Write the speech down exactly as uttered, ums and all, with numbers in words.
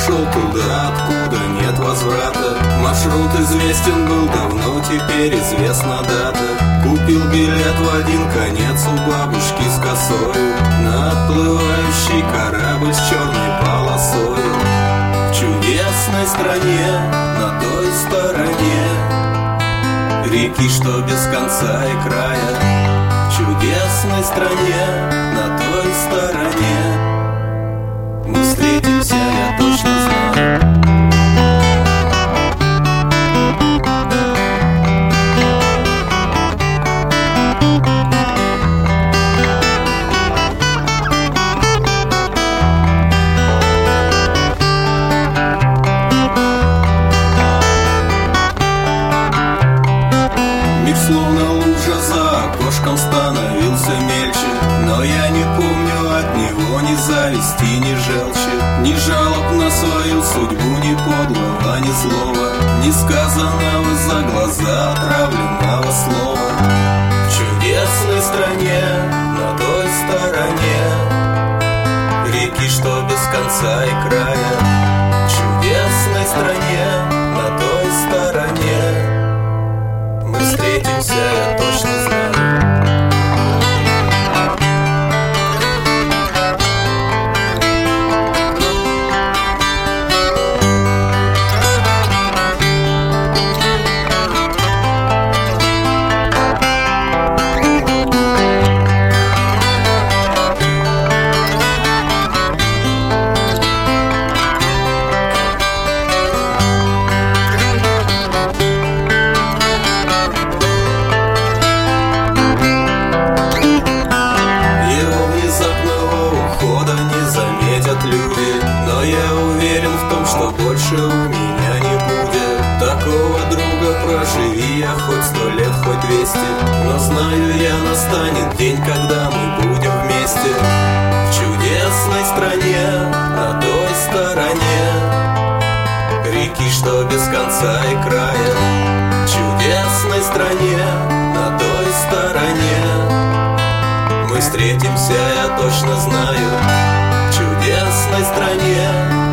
ушел туда, откуда нет возврата. Маршрут известен был давно, теперь известна дата. Купил билет в один конец у бабушки с косою на отплывающий корабль с черной полосою. В чудесной стране, на той стороне реки, что без конца и края. В чудесной стране, на той стороне мы встретимся, я точно знаю. Мир словно лужа за окошком становился мельче, но я не помню от него ни зависти, ни желчи, ни жалоб на свою судьбу, ни подлого, ни злого, ни сказанного за глаза отравленного слова. В чудесной стране, на той стороне реки, что без конца и края. В чудесной стране, на той стороне мы встретимся, я точно знаю. Но я уверен в том, что больше у меня не будет такого друга. Проживи я хоть сто лет, хоть двести, но знаю я, настанет день, когда мы будем вместе. В чудесной стране, на той стороне реки, что без конца и края. В чудесной стране, на той стороне мы встретимся, я точно знаю. В чудесной стране,